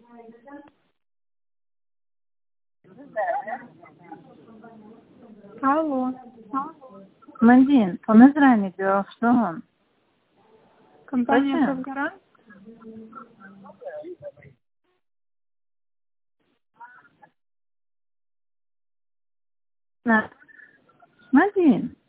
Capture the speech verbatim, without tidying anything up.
Алло. Мадин, поназрание дело в том. Компания Зачем? «Профгарант»? На. Мадин.